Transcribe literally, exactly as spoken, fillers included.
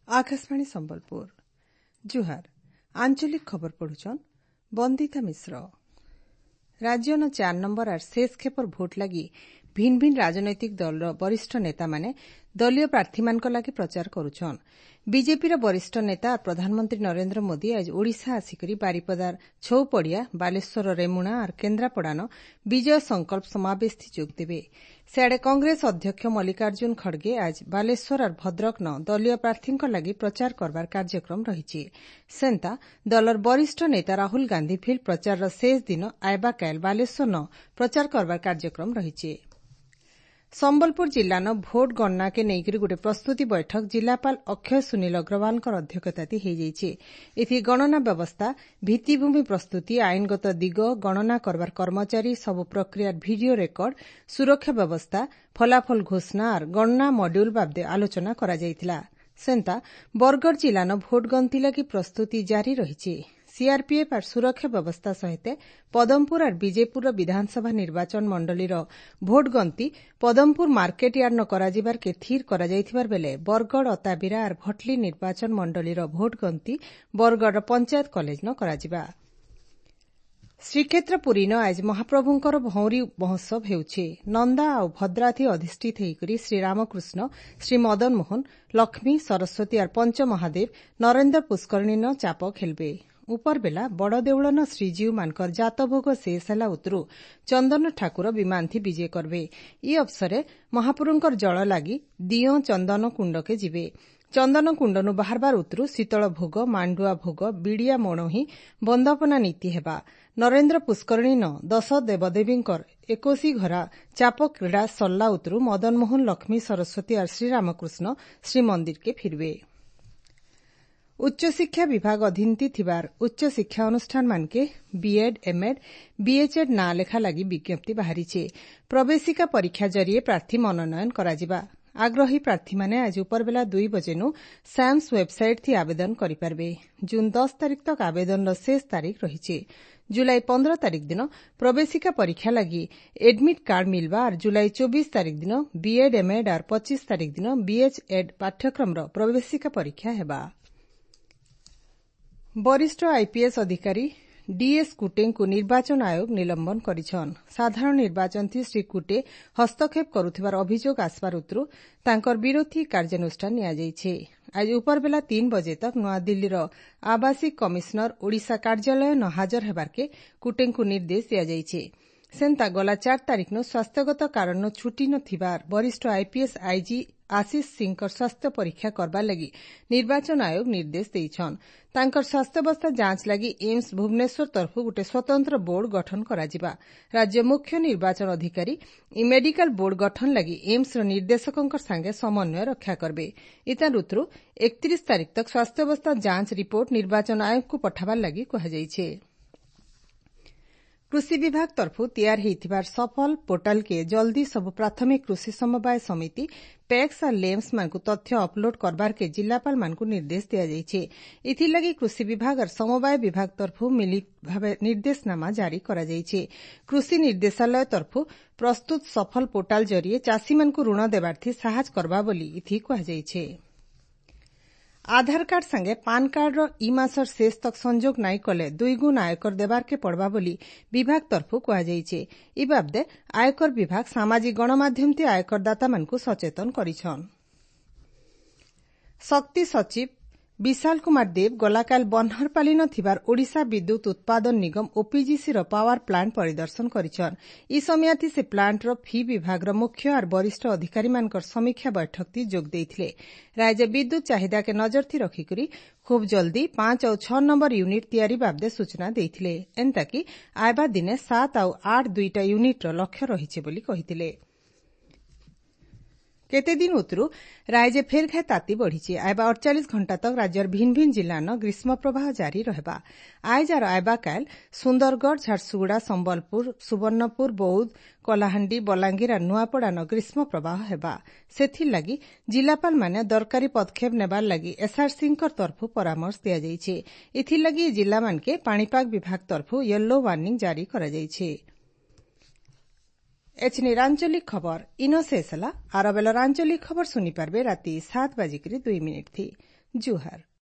आकाशवाणी संबलपुर जुहार आंचलिक खबर पढ़ुछन बंदिता मिश्र। राज्य न चार नंबर आर शेष खेपर भोट लगी भिन्न भिन्न राजनैतिक दल वरिष्ठ नेता माने दलीय प्रार्थी मान लगी प्रचार करुछन। बीजेपी वरिष्ठ नेता और प्रधानमंत्री नरेंद्र मोदी आज ओडिशा आसिकरी बारिपदार छौपड़िया बालेश्वर रेमुणा और केन्द्रापड़ान विजय संकल्प समावेश जोग देवे। सियाड़े कांग्रेस अध्यक्ष मल्लिकार्जुन खड़गे आज बालेश्वर और भद्रक न दलीय प्रार्थी लगी प्रचार करबार कार्यक्रम रही। सेंता दलर वरिष्ठ नेता राहुल गांधी फिर प्रचार शेष दिन आयबा काल बालेश्वर न प्रचार करबार कार्यक्रम रही। संबलपुर जिला न भोट गणना के नेइकरी गोटे प्रस्तुति बैठक जिलापाल अक्षय सुनील अग्रवाल अध्यक्षता हो गणना व्यवस्था भित्तिभूमि प्रस्तुति आईनगत दिग गणना करबार कर्मचारी सबु प्रक्रिया भिडियो रेकर्ड सुरक्षा व्यवस्था फलाफल घोषणा और गणना मड्यूल बाबदे आलोचना करा जायतिला। सेंता बरगढ़ जिला न भोट गंती लगी प्रस्तुति जारी रही। सीआरपीएफ और सुरक्षा व्यवस्था सहित पदमपुर और विजयपुर विधानसभा निर्वाचन मंडलीर भोट गंती पदमपुर मार्केट यार्ड न कराजिबार के थीर करा जायथिबार बेले बरगढ़ अताबिरा और भटली निर्वाचन मंडलीर भोट गंती बरगढ़ पंचायत कॉलेज न कराजिबा। श्रीक्षेत्र पुरी न आज महाप्रभुंकर भौरी महोत्सव हेउछे। नंदा और भद्राथी अधिष्ठित होकर श्री रामकृष्ण श्री मदन मोहन लक्ष्मी सरस्वती और पंच महादेव नरेन्द्र पुष्करणी न चाप खेलबे। ऊपर बेला बड़ देउल न श्रीजीव मानकर जातभोग शेष है उतरू चंदन ठाकुर विमान थी विजय करबे। ई अवसरे महाप्रभुंकर जल लगी दियो चंदन कुंड के जीवे। चंदन कुंडनु बाहरबार उतरू शीतल भोग मांडुआ भोग बिड़िया मोणही बंदापना नीति हेबा। नरेन्द्र पुष्करणी न दश देवदेवींकर एकोशी घरा चाप क्रीड़ा सल्ला उतरू मदन मोहन लक्ष्मी सरस्वती और श्रीरामकृष्ण श्री मंदिर के फिरवे। उच्च शिक्षा विभाग अधीनती थिबार उच्च शिक्षा अनुष्ठान मानके बीएड एमएड बीएचएड ना लेखा लगी विज्ञप्ति बाहरीचे। प्रवेशिका परीक्षा जरिए प्रार्थी मनोनयन कराजिबा। आग्रही प्रार्थी माने आज उपरबेला दुई बजेनु सैम्स वेबसाइट थी आवेदन करिपारबे। जून दस तारीख तक आवेदन शेष तारीख रही। जुलाई पंद्रह तारीख दिन प्रवेशिका परीक्षा लगी एडमिट कार्ड मिलवा और जुलाई चौबीस तारीख दिन बीएड एमएड और पच्चीस तारीख दिन बीएचएड पाठ्यक्रम प्रवेशिका परीक्षा हेबा। वरिष्ठ आईपीएस अधिकारी डीएस कुटे को निर्वाचन आयोग निलंबन करिछन। साधारण निर्वाचन थी श्री कुटे हस्तक्षेप करुथिबार अभियोग आसबार उतरू तांकर विरोधी कार्यानुष्ठान निया जाइछे। आज उपरबेला तीन बजे तक नूआदिल्लीर आवासिक कमिश्नर ओडिशा कार्यालय न हाजर हेबार के कुटे को निर्देश दिया जाइछे। सेंता गला चार तारीख न स्वास्थ्यगत कारण छुट्टी न थिबार वरिष्ठ आईपीएस आईजी आशीष सिंह स्वास्थ्य परीक्षा करबार लगी निर्वाचन आयोग निर्देश देइछन। तांकर स्वास्थ्यावस्था जांच लगी एम्स भुवनेश्वर तरफ गोटे स्वतंत्र बोर्ड गठन कराजिबा। राज्य मुख्य निर्वाचन अधिकारी इ मेडिकल बोर्ड गठन लगी एम्स निर्देशकों संगे समन्वय रक्षा करबे। इता ऋतु एकतीस तारीख तक स्वास्थ्यावस्था जांच रिपोर्ट निर्वाचन आयोग को पठाबार लगी कहुଯାଇଛି। कृषि विभाग तरफ तैयार होइथिबार सफल पोर्टाल के जल्दी सब प्राथमिक कृषि समवाय समिति पैक्स और लेम्स मानकु तथ्य अपलोड करबार के जिलापाल मानकु निर्देश दिया जाइछे। इथि लगी कृषि विभाग और समवाय विभाग तरफ मिलित भावे निर्देशनामा जारी करा जाइछे। कृषि निर्देशालय तरफ प्रस्तुत सफल पोर्टाल जरिए चाषी मानकु ऋण देबार थी साहाय्य करबा बोली इथि कहा जाइछे। आधार कार्ड संगे पान कार्ड रो ई मासर शेष तक संजोग नाई कले दुई गुण आयकर देबार के पड़बा बोली विभाग तरफ कहा जाइछे। ई बाबदे आयकर विभाग सामाजिक गणमाध्यम थी आयकरदाता मानकु सचेतन करिछन। शक्ति सचिव विशाल कुमार देव गलाकाल बनहरपाली न थिबार ओडिशा विद्युत उत्पादन निगम ओपीजीसी रो पावर प्लांट परिदर्शन करिछन। ई समयाथि से प्लांट रो फी विभाग रो मुख्य और वरिष्ठ अधिकारी मानकर समीक्षा बैठक थी जोग देइथिले। राज्य विद्युत चाहिदा के नजर थी रखिकरी खूब जल्दी पांच और छह नंबर यूनिट तैयारी बाबदे सूचना देइथिले। एंताकि आयबा दिने सात और आठ दुईटा यूनिट रो लक्ष्य रहिछे बोली कहिथिले। केते दिन उतरू राज्य फेर घाय ताती बढ़ीचे। आयबा अड़चालीस घंटा तक राज्यर भिन्न भिन्न जिला न ग्रीष्म प्रवाह जारी रहबा। आज और आयबा काल सुंदरगढ़ झारसुगुड़ा संबलपुर सुवर्णपुर बौद्ध कलाहांडी बलांगीर और नुआपड़ा न ग्रीष्म प्रवाह हेबा। सेथिर लगी जिलापाल माने दरकारी पदक्षेप नेबार लगी एसआरसी तरफ परामर्श दिया जाइछे। इथिर लगी जिला मानके पाणीपाग विभाग तरफ येलो वार्निंग जारी करा जाइछे। एचनी आंचलिक खबर इन शेष होला। आर बेलर आंचलिक खबर सुनी पारबे राति सात बाजिकरी दुई मिनिट थी। जुहार।